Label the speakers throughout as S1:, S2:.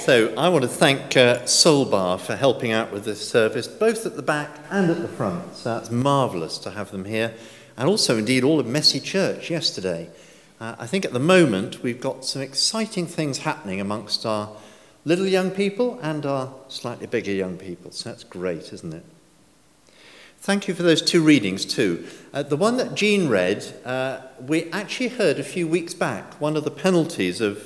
S1: So I want to thank Soulbar for helping out with this service, both at the back and at the front. So it's marvellous to have them here. And also, indeed, all of Messy Church yesterday. I think at the moment we've got some exciting things happening amongst our little young people and our slightly bigger young people. So that's great, isn't it? Thank you for those two readings too. The one that Jean read, we actually heard a few weeks back. One of the penalties of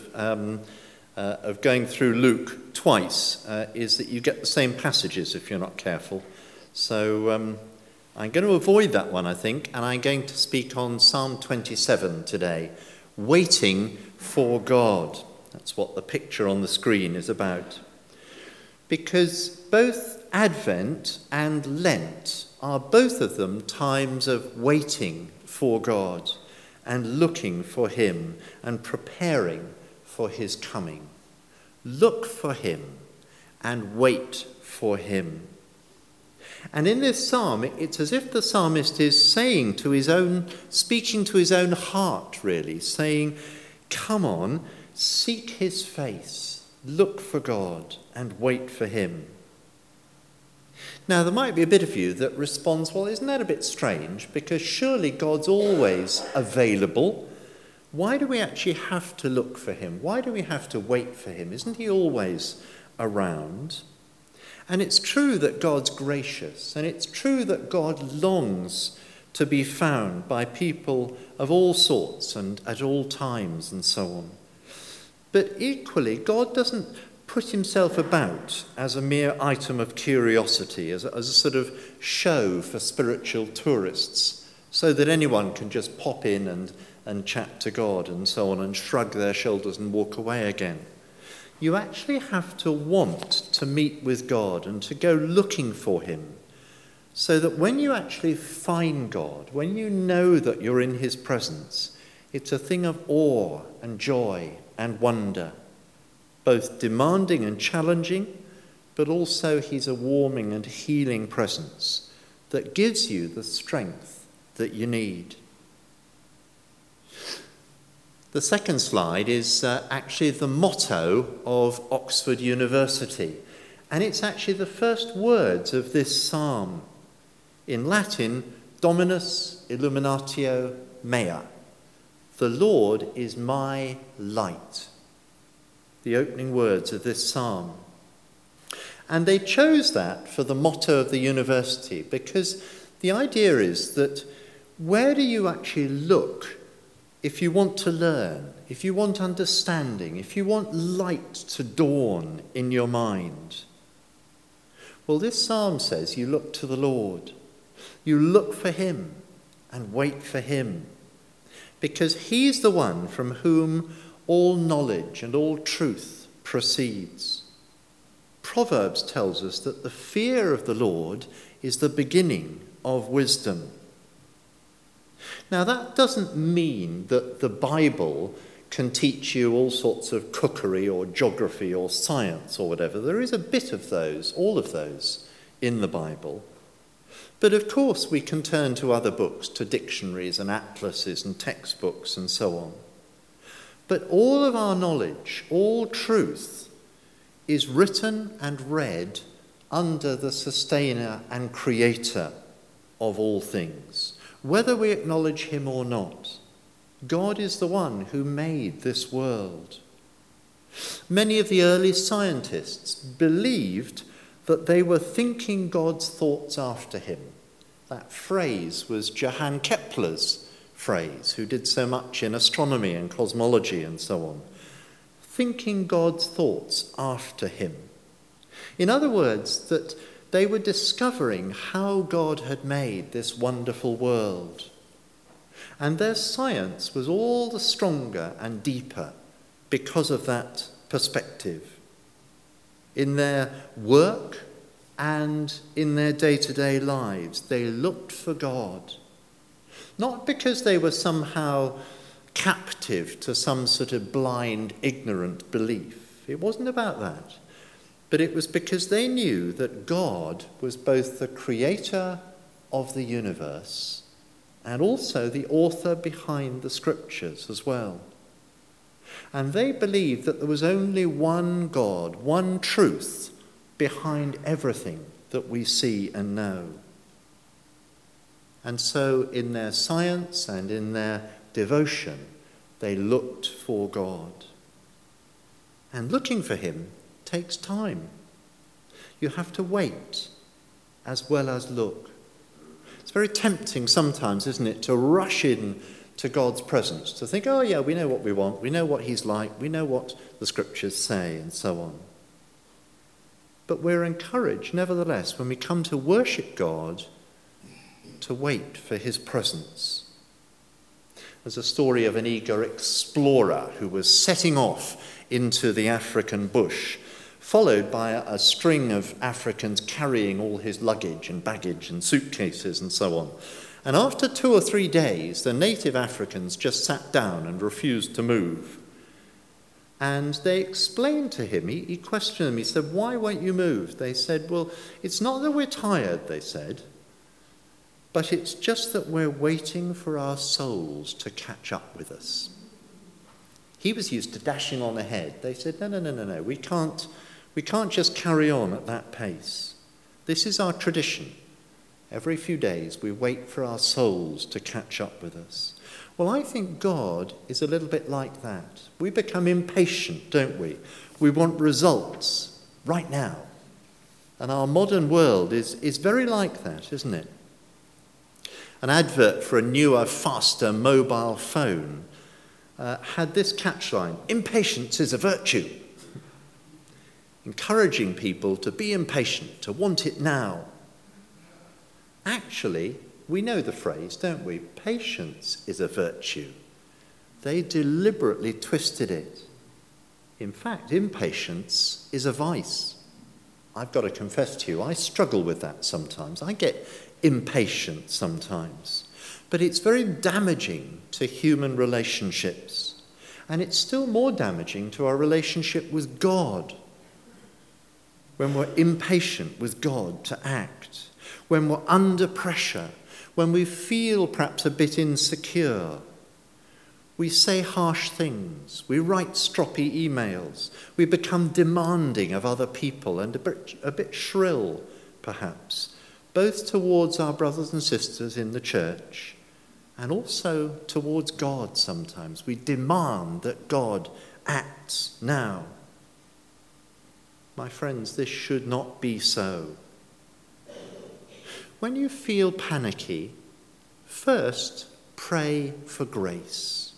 S1: going through Luke twice is that you get the same passages if you're not careful. So I'm going to avoid that one, I think, and I'm going to speak on Psalm 27 today, waiting for God. That's what the picture on the screen is about. Because both Advent and Lent are both of them times of waiting for God and looking for him and preparing for his coming. Look for him and wait for him. And in this psalm, it's as if the psalmist is saying to his own, speaking to his own heart, really, saying, come on, seek his face, look for God and wait for him. Now, there might be a bit of you that responds, well, isn't that a bit strange? Because surely God's always available. Why do we actually have to look for him? Why do we have to wait for him? Isn't he always around? And it's true that God's gracious, and it's true that God longs to be found by people of all sorts and at all times and so on. But equally, God doesn't put himself about as a mere item of curiosity, as a sort of show for spiritual tourists, so that anyone can just pop in and chat to God and so on and shrug their shoulders and walk away again. You actually have to want to meet with God and to go looking for him, so that when you actually find God, when you know that you're in his presence, it's a thing of awe and joy and wonder, both demanding and challenging, but also he's a warming and healing presence that gives you the strength that you need. The second slide is actually the motto of Oxford University, and it's actually the first words of this psalm. In Latin, Dominus illuminatio mea. The Lord is my light. The opening words of this psalm. And they chose that for the motto of the university because the idea is that where do you actually look if you want to learn, if you want understanding, if you want light to dawn in your mind? Well, this psalm says you look to the Lord. You look for him and wait for him, because he's the one from whom all knowledge and all truth proceeds. Proverbs tells us that the fear of the Lord is the beginning of wisdom. Now, that doesn't mean that the Bible can teach you all sorts of cookery or geography or science or whatever. There is a bit of those, all of those, in the Bible. But of course we can turn to other books, to dictionaries and atlases and textbooks and so on. But all of our knowledge, all truth, is written and read under the sustainer and creator of all things, whether we acknowledge him or not. God is the one who made this world. Many of the early scientists believed that they were thinking God's thoughts after him. That phrase was Johann Kepler's phrase, who did so much in astronomy and cosmology and so on. Thinking God's thoughts after him. In other words, that they were discovering how God had made this wonderful world. And their science was all the stronger and deeper because of that perspective. In their work and in their day-to-day lives, they looked for God. Not because they were somehow captive to some sort of blind, ignorant belief. It wasn't about that. But it was because they knew that God was both the creator of the universe and also the author behind the scriptures as well. And they believed that there was only one God, one truth behind everything that we see and know. And so in their science and in their devotion, they looked for God. And looking for him takes time. You have to wait as well as look. It's very tempting sometimes, isn't it, to rush in to God's presence, to think, oh yeah, we know what we want, we know what he's like, we know what the scriptures say, and so on. But we're encouraged, nevertheless, when we come to worship God, to wait for his presence. There's a story of an eager explorer who was setting off into the African bush, followed by a string of Africans carrying all his luggage and baggage and suitcases and so on. And after 2 or 3 days, the native Africans just sat down and refused to move. And they explained to him, he questioned them, he said, why won't you move? They said, well, it's not that we're tired, they said, but it's just that we're waiting for our souls to catch up with us. He was used to dashing on ahead. They said, no, we can't just carry on at that pace. This is our tradition. Every few days we wait for our souls to catch up with us. Well, I think God is a little bit like that. We become impatient, don't we? We want results right now. And our modern world is very like that, isn't it? An advert for a newer, faster mobile phone had this catchline, impatience is a virtue. Encouraging people to be impatient, to want it now. Actually, we know the phrase, don't we? Patience is a virtue. They deliberately twisted it. In fact, impatience is a vice. I've got to confess to you, I struggle with that sometimes. I get impatient sometimes. But it's very damaging to human relationships. And it's still more damaging to our relationship with God. When we're impatient with God to act, when we're under pressure, when we feel perhaps a bit insecure, we say harsh things, we write stroppy emails, we become demanding of other people and a bit shrill, perhaps, both towards our brothers and sisters in the church and also towards God sometimes. We demand that God acts now. My friends, this should not be so. When you feel panicky, first pray for grace.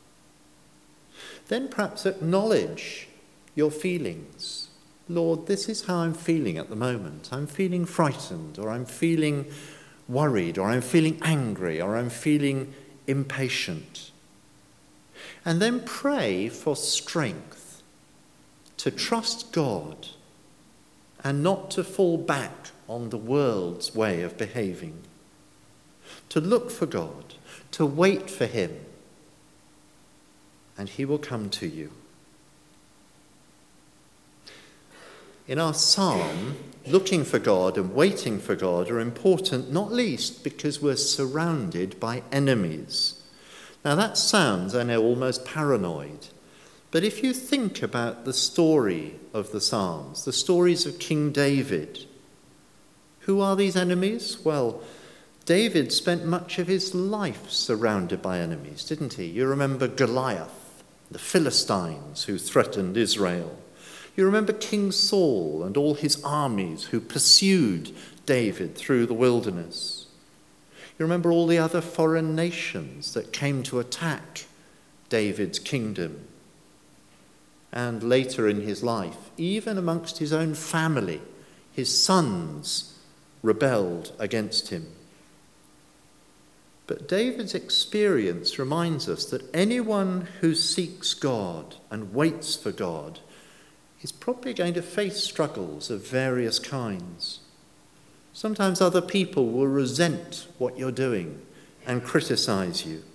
S1: Then perhaps acknowledge your feelings. Lord, this is how I'm feeling at the moment. I'm feeling frightened, or I'm feeling worried, or I'm feeling angry, or I'm feeling impatient. And then pray for strength to trust God and not to fall back on the world's way of behaving. To look for God, to wait for him, and he will come to you. In our psalm, looking for God and waiting for God are important, not least because we're surrounded by enemies. Now that sounds, I know, almost paranoid. But if you think about the story of the Psalms, the stories of King David, who are these enemies? Well, David spent much of his life surrounded by enemies, didn't he? You remember Goliath, the Philistines who threatened Israel. You remember King Saul and all his armies who pursued David through the wilderness. You remember all the other foreign nations that came to attack David's kingdom. And later in his life, even amongst his own family, his sons rebelled against him. But David's experience reminds us that anyone who seeks God and waits for God is probably going to face struggles of various kinds. Sometimes other people will resent what you're doing and criticize you.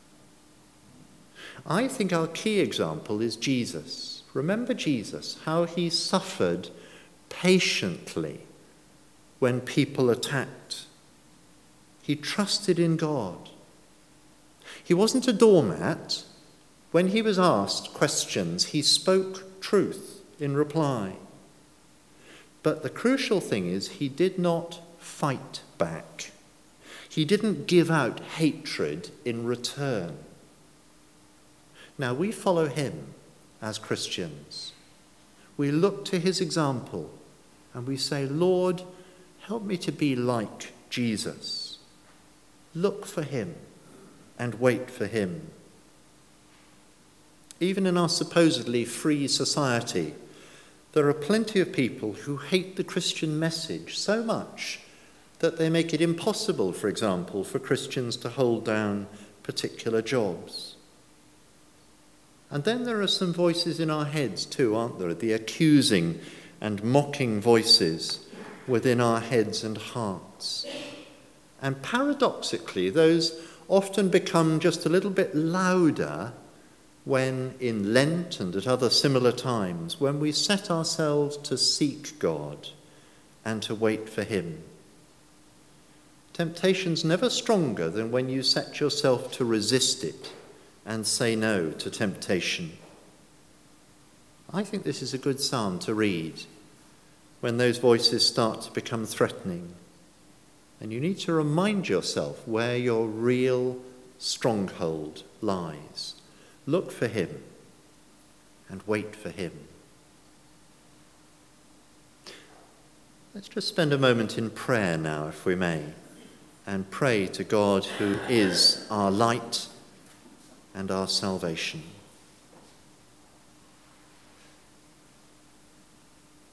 S1: I think our key example is Jesus. Remember Jesus, how he suffered patiently when people attacked. He trusted in God. He wasn't a doormat. When he was asked questions, he spoke truth in reply. But the crucial thing is he did not fight back. He didn't give out hatred in return. Now we follow him as Christians. We look to his example and we say, Lord, help me to be like Jesus. Look for him and wait for him. Even in our supposedly free society, there are plenty of people who hate the Christian message so much that they make it impossible, for example, for Christians to hold down particular jobs. And then there are some voices in our heads too, aren't there? The accusing and mocking voices within our heads and hearts. And paradoxically, those often become just a little bit louder when in Lent and at other similar times, when we set ourselves to seek God and to wait for him. Temptation's never stronger than when you set yourself to resist it and say no to temptation. I think this is a good psalm to read when those voices start to become threatening. And you need to remind yourself where your real stronghold lies. Look for him and wait for him. Let's just spend a moment in prayer now, if we may, and pray to God who is our light and our salvation.